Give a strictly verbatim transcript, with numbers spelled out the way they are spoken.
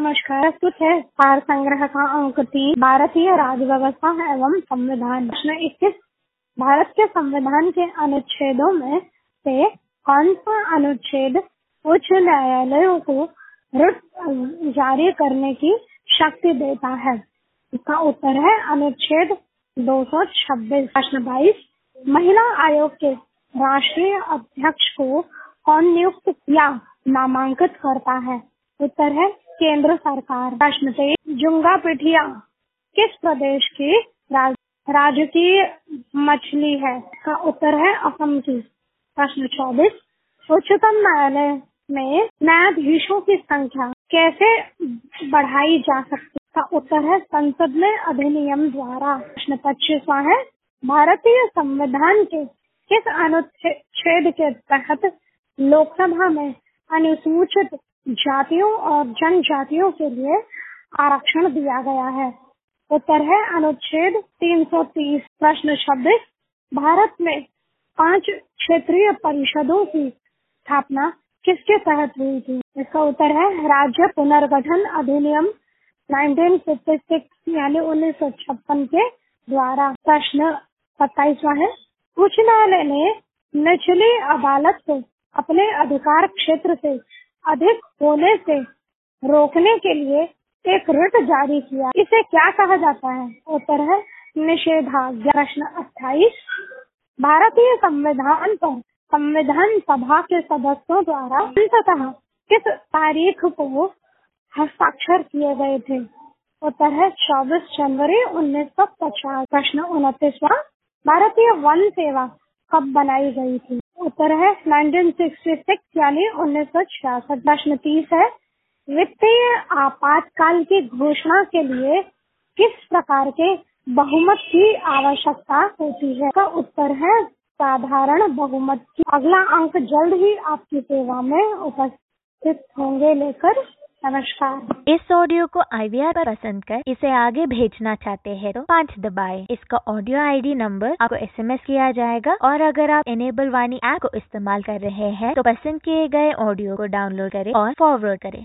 नमस्कार। प्रस्तुत है सार संग्रह का अंक तीन, भारतीय राज्य व्यवस्था एवं संविधान। प्रश्न इक्कीस, भारत के संविधान के अनुच्छेदों में से कौन सा अनुच्छेद उच्च न्यायालयों को रिट जारी करने की शक्ति देता है? इसका उत्तर है अनुच्छेद दो सौ छब्बीस। प्रश्न बाईस, महिला आयोग के राष्ट्रीय अध्यक्ष को कौन नियुक्त या नामांकित करता है? उत्तर है केंद्र सरकार। प्रश्न तेईस, जुंगा पिठिया किस प्रदेश की राज, राजकीय मछली है? इसका उत्तर है असम की। प्रश्न चौबीस, उच्चतम न्यायालय में न्यायाधीशों की संख्या कैसे बढ़ाई जा सकती है? इसका उत्तर है संसद में अधिनियम द्वारा। प्रश्न पच्चीसवां है, भारतीय संविधान के किस अनुच्छेद के तहत लोकसभा में अनुसूचित जातियों और जनजातियों के लिए आरक्षण दिया गया है? उत्तर है अनुच्छेद तीन सौ तीस। प्रश्न छब्बीस, भारत में पांच क्षेत्रीय परिषदों की स्थापना किसके तहत हुई थी? इसका उत्तर है राज्य पुनर्गठन अधिनियम उन्नीस सौ छप्पन यानी उन्नीस सौ छप्पन के द्वारा। प्रश्न सत्ताईसवां है, उच्च न्यायालय ने निचली अदालत को अपने अधिकार क्षेत्र से अधिक होने से रोकने के लिए एक रिट जारी किया, इसे क्या कहा जाता है? उत्तर है निषेधाज्ञा। प्रश्न अट्ठाईस, भारतीय संविधान पर संविधान सभा के सदस्यों द्वारा अंततः किस तारीख को हस्ताक्षर किए गए थे? उत्तर है चौबीस जनवरी उन्नीस सौ पचास। प्रश्न उनतीसवां, भारतीय वन सेवा कब बनाई गई थी? उत्तर है उन्नीस सौ छियासठ यानी उन्नीस सौ छियासठ। प्रश्न तीस है, वित्तीय आपातकाल की घोषणा के लिए किस प्रकार के बहुमत की आवश्यकता होती है? का उत्तर है साधारण बहुमत की। अगला अंक जल्द ही आपकी सेवा में उपस्थित होंगे लेकर। नमस्कार। इस ऑडियो को आई वी आर पर पसंद कर इसे आगे भेजना चाहते हैं तो पाँच दबाएं। इसका ऑडियो आई डी नंबर आपको एस एम एस किया जाएगा और अगर आप इनेबल वाणी ऐप को इस्तेमाल कर रहे हैं तो पसंद किए गए ऑडियो को डाउनलोड करें और फॉरवर्ड करें।